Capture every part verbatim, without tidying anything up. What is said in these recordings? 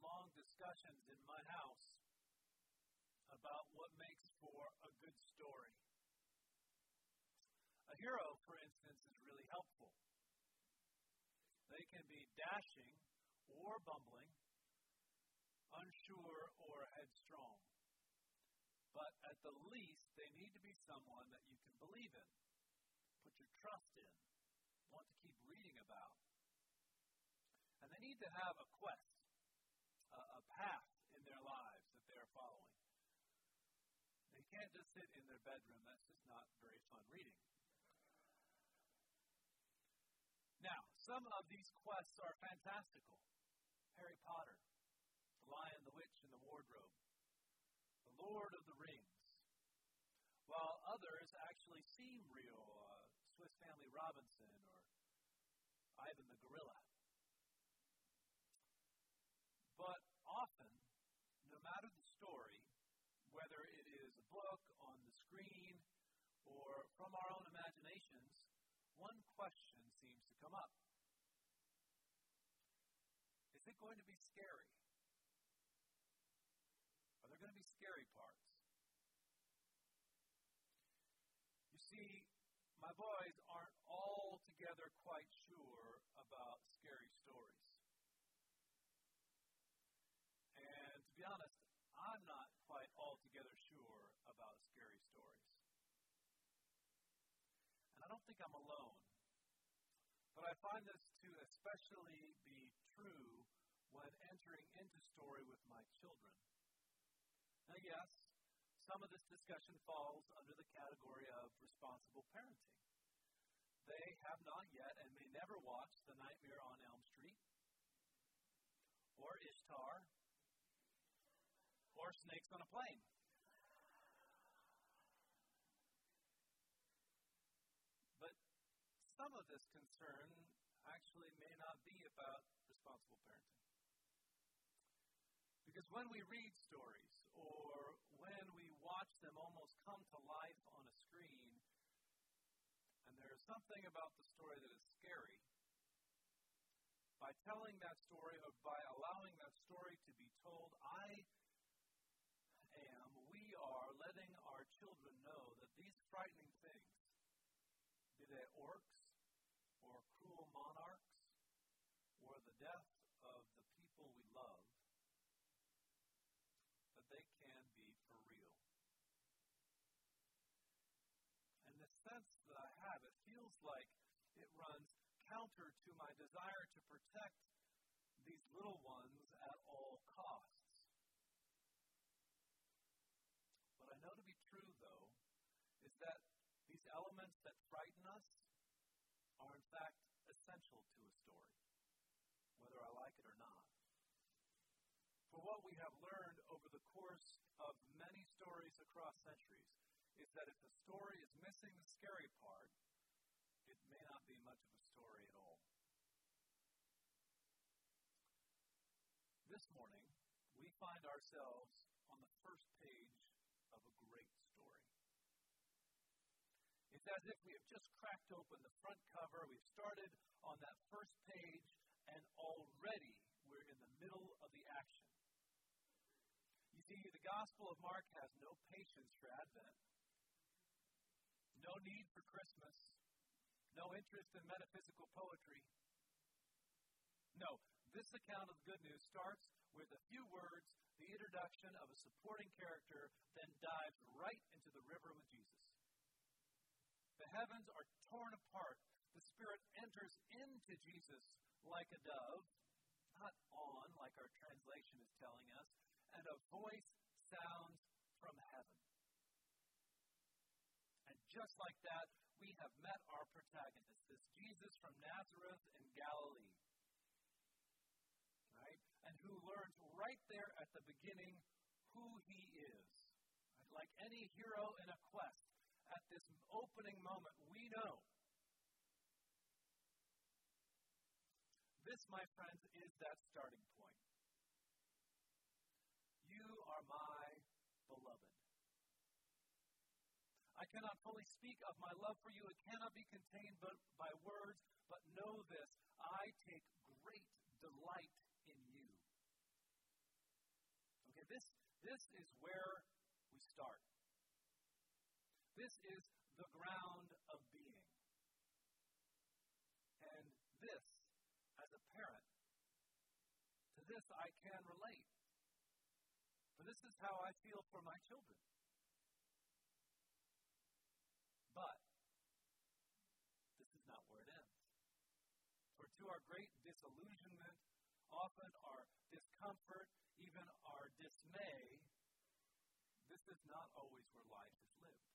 long discussions in my house about what makes for a good story. A hero, for instance, is really helpful. They can be dashing or bumbling, unsure or headstrong. But at the least, they need to be someone that you can believe in, put your trust in, want to keep reading about. And they need to have a quest, a, a path in their lives that they are following. They can't just sit in their bedroom. That's just not very fun reading. Now, some of these quests are fantastical. Harry Potter, The Lion, the Witch, and the Wardrobe, The Lord of the Rings, while others actually seem real, uh, Swiss Family Robinson or Ivan the Gorilla. But often, no matter the story, whether it is a book on the screen or from our own imaginations, one question seems to come up. Is it going to be scary? Are there going to be scary parts? You see, my boys aren't altogether quite sure about scary stories. And to be honest, I'm not quite altogether sure about scary stories. And I don't think I'm alone. But I find this to especially be true when entering into story with my children. Now, yes, some of this discussion falls under the category of responsible parenting. They have not yet and may never watch The Nightmare on Elm Street, or Ishtar, or Snakes on a Plane. But some of this concern actually may not be about responsible parenting. Because when we read stories, or when we watch them almost come to life on a screen, and there's something about the story that is scary, by telling that story or by allowing that story to be told, I am, we are letting our children know that these frightening things, be they orcs, or cruel monarchs, or the death of the people we love, that they can be for real. And the sense that I have, it feels like it runs counter to my desire to protect these little ones at all costs. What I know to be true, though, is that these elements that frighten us are in fact essential to a story, whether I like it or not. For what we have learned over the course of many stories across centuries is that if the story is missing the scary part, it may not be much of a story at all. This morning, we find ourselves on the first page of a great story. It's as if we have just cracked open the front cover, we've started on that first page, and already we're in the middle of the action. You see, the Gospel of Mark has no patience for Advent, no need for Christmas, no interest in metaphysical poetry. No, this account of good news starts with a few words, the introduction of a supporting character, then dives right into the river with Jesus. The heavens are torn apart. The Spirit enters into Jesus like a dove, not on, like our translation is telling us, and a voice sounds from heaven. And just like that, we have met our protagonist, this Jesus from Nazareth in Galilee, right? And who learns right there at the beginning who he is. Right? Like any hero in a quest, at this opening moment, we know. This, my friends, is that starting point. You are my beloved. I cannot fully speak of my love for you. It cannot be contained but by words, but know this, I take great delight in you. This, this is where we start. This is the ground of being. And this, as a parent, to this I can relate. For this is how I feel for my children. But this is not where it ends. For to our great disillusionment, often our discomfort, even our dismay, this is not always where life is lived.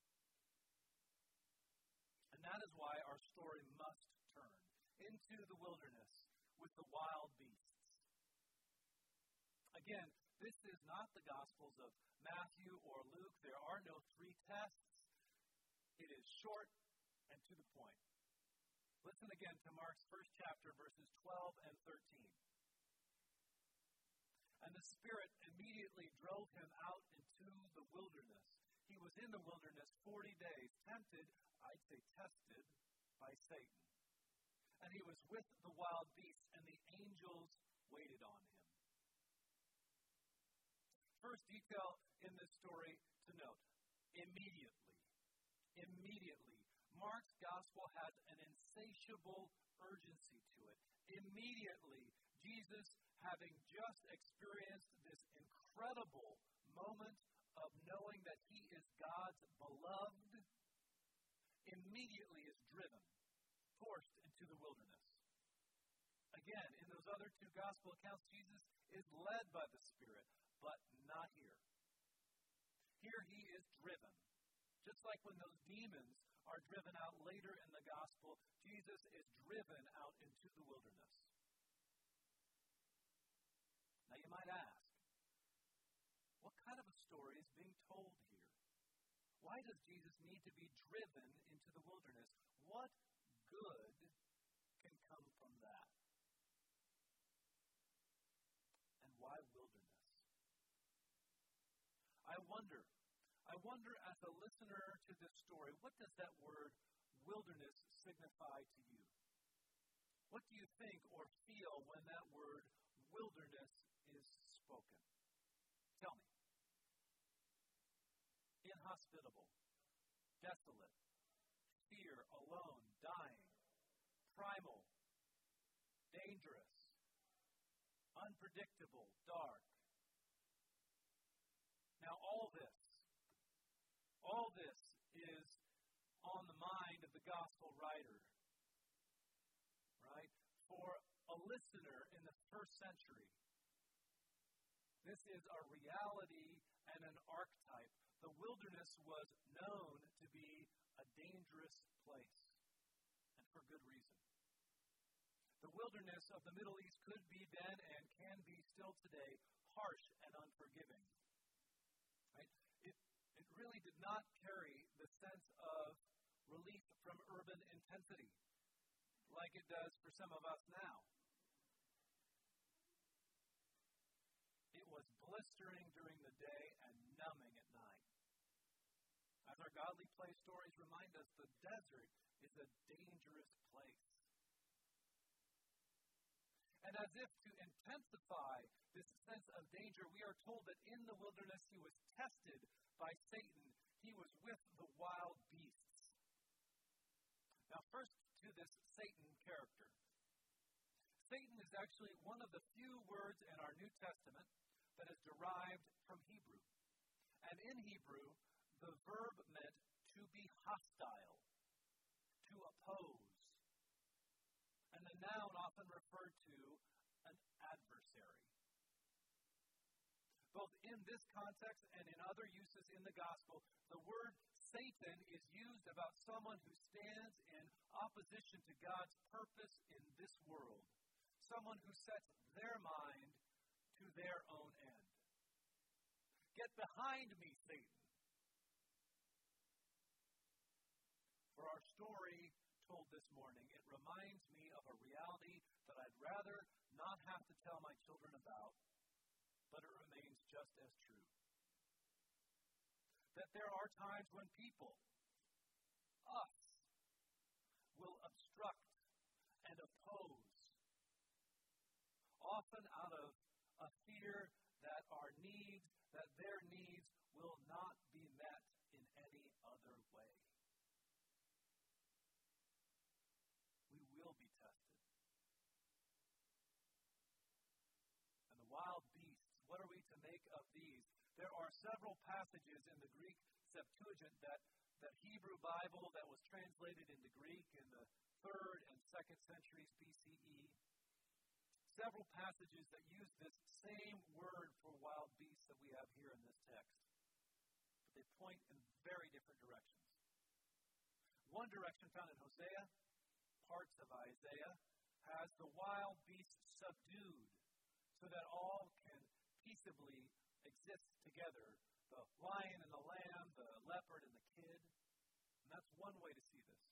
And that is why our story must turn into the wilderness with the wild beasts. Again, this is not the Gospels of Matthew or Luke. There are no three tests. It is short and to the point. Listen again to Mark's first chapter, verses twelve and thirteen. And the Spirit immediately drove him out into the wilderness. He was in the wilderness forty days, tempted, I'd say tested, by Satan. And he was with the wild beasts, and the angels waited on him. First detail in this story to note, immediately. Immediately. Mark's gospel has an insatiable urgency to it. Immediately, Jesus, having just experienced this incredible moment of knowing that he is God's beloved, immediately is driven, forced into the wilderness. Again, in those other two gospel accounts, Jesus is led by the Spirit, but not here. Here he is driven. Just like when those demons are driven out later in the gospel, Jesus is driven out into the wilderness. Now you might ask, what kind of a story is being told here? Why does Jesus need to be driven into the wilderness? What good can come from that? And why wilderness? I wonder, I wonder as a listener to this story, what does that word wilderness signify to you? What do you think or feel when that word wilderness is spoken? Tell me. Inhospitable, desolate, fear, alone, dying, primal, dangerous, unpredictable, dark. Now all this, all this is on the mind of the gospel writer, right? For a listener in the first century, this is a reality and an archetype. The wilderness was known to be a dangerous place, and for good reason. The wilderness of the Middle East could be then and can be still today harsh and unforgiving. Right? It, it really did not carry the sense of relief from urban intensity like it does for some of us now. It was blistering during the day and numbing at night. As our godly play stories remind us, the desert is a dangerous place. And as if to intensify this sense of danger, we are told that in the wilderness he was tested by Satan. He was with the wild beasts. Now, first to this Satan character. Satan is actually one of the few words in our New Testament that is derived from Hebrew. And in Hebrew, the verb meant to be hostile, to oppose. And the noun often referred to an adversary. Both in this context and in other uses in the gospel, the word Satan is used about someone who stands in opposition to God's purpose in this world. Someone who sets their mind to their own end. Get behind me, Satan. For our story told this morning, it reminds me of a reality that I'd rather not have to tell my children about, but it remains just as true. That there are times when people, us, will obstruct and oppose, often out of a fear that our needs that their needs will not be met in any other way. We will be tested. And the wild beasts, what are we to make of these? There are several passages in the Greek Septuagint, that, that Hebrew Bible that was translated into Greek in the third and second centuries B C E. Several passages that use this same word for wild beasts that we have here in this text. But they point in very different directions. One direction found in Hosea, parts of Isaiah, has the wild beasts subdued so that all can peaceably exist together. The lion and the lamb, the leopard and the kid. And that's one way to see this.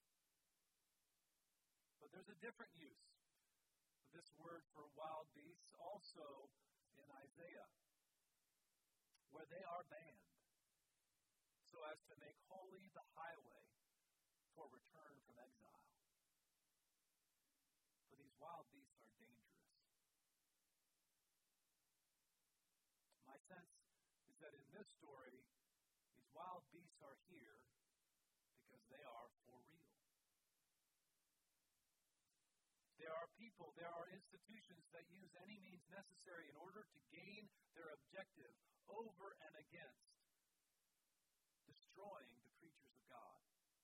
But there's a different use of this word for wild beasts also in Isaiah, where they are banned so as to make holy the highway for return from exile. For these wild beasts are dangerous. My sense is that in this story, these wild beasts are here because they are for real. There are people, there are institutions that use any means necessary in order to gain their objective over and against destroying the creatures of God.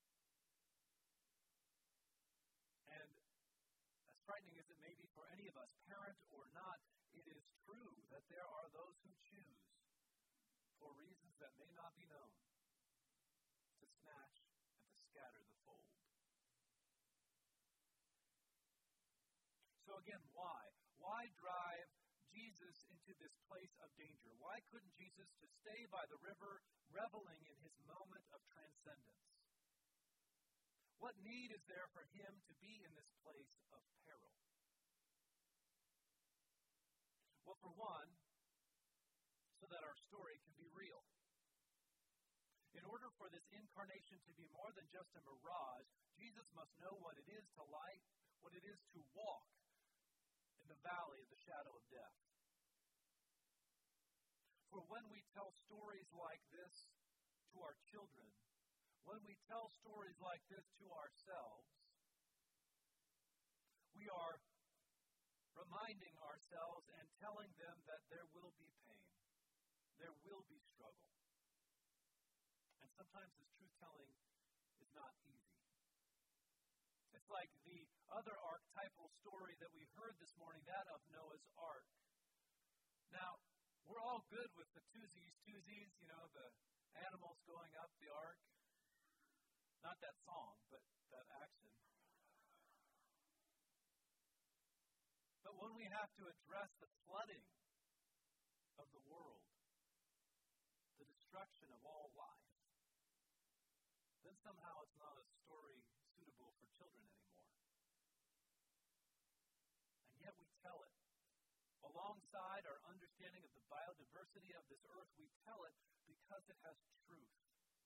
And as frightening as it may be for any of us, parent or not, it is true that there are those who choose, for reasons that may not be known, to snatch and to scatter the fold. So again, why? Why drive Jesus into this place of danger? Why couldn't Jesus just stay by the river, reveling in his moment of transcendence? What need is there for him to be in this place of peril? Well, for one, so that our story can be real. In order for this incarnation to be more than just a mirage, Jesus must know what it is to light, what it is to walk in the valley of the shadow of death. For when we tell stories like this to our children, when we tell stories like this to ourselves, we are reminding ourselves and telling them that there will be pain. There will be struggle. And sometimes this truth-telling is not easy. It's like the other archetypal story that we heard this morning, that of Noah's Ark. Now, we're all good with the twosies, twosies, you know, the animals going up the ark. Not that song, but that action. But when we have to address the flooding of the world, the destruction of all life, then somehow it's not a story suitable for children anymore. And yet we tell it. Alongside our understanding of the biodiversity of this earth, we tell it because it has truth.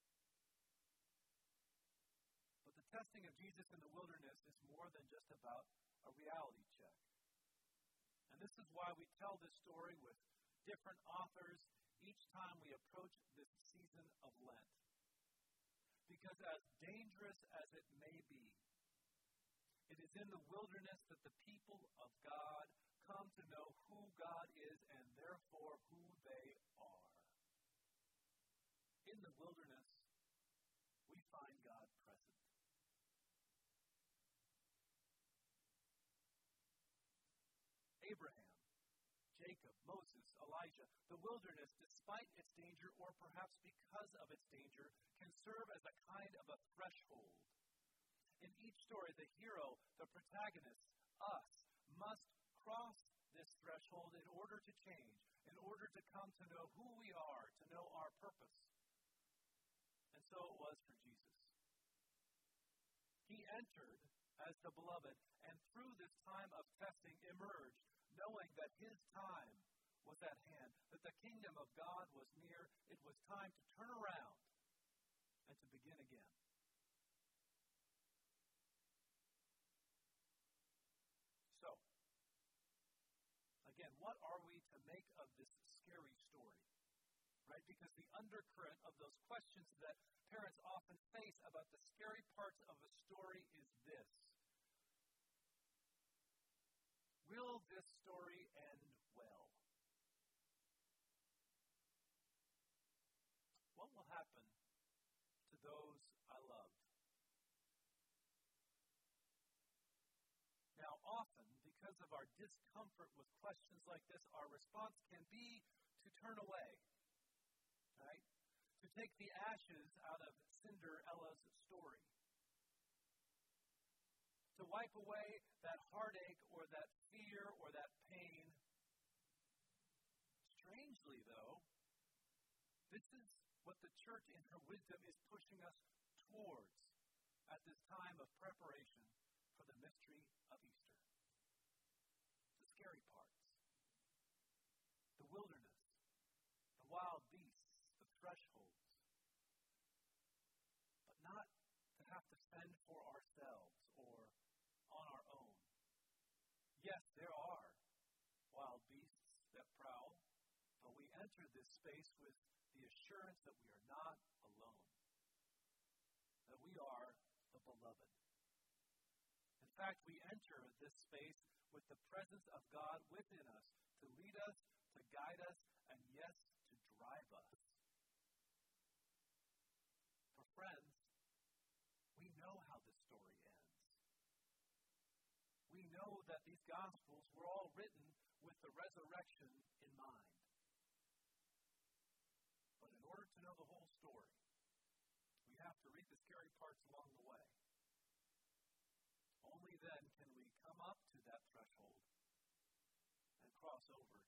But the testing of Jesus in the wilderness is more than just about a reality check. And this is why we tell this story with different authors each time we approach this season of Lent. Because as dangerous as it may be, it is in the wilderness that the people of God come to know who God is and therefore who they are. In the wilderness, we find God present. Abraham, Jacob, Moses, Elijah, the wilderness, despite its danger, or perhaps because of its danger, can serve as a kind of a threshold. In each story, the hero, the protagonist, us, must cross this threshold in order to change, in order to come to know who we are, to know our purpose. And so it was for Jesus. He entered as the beloved, and through this time of testing emerged, knowing that his time was at hand, that the kingdom of God was near. It was time to turn around and to begin again. So, again, what are we to make of this scary story? right? Because the undercurrent of those questions that parents often face about the scary parts of a story is this. Will this story end well? What will happen to those I love? Now, often, because of our discomfort with questions like this, our response can be to turn away, right? To take the ashes out of Cinderella's story. To wipe away that heartache or that fear or that pain. Strangely, though, this is what the church in her wisdom is pushing us towards at this time of preparation for the mystery of Easter. The scary parts. The wilderness. The wild beasts. The thresholds. But not to have to fend for ourselves or on our own. Yes, there are wild beasts that prowl, but we enter this space with the assurance that we are not alone. That we are the beloved. In fact, we enter this space with the presence of God within us to lead us, to guide us, and yes, to drive us. For friends, we know how this story ends. We know that these Gospels were all written with the resurrection in mind. But in order to know the whole story, we have to read the scary parts along the way. Only then can we come up to that threshold and cross over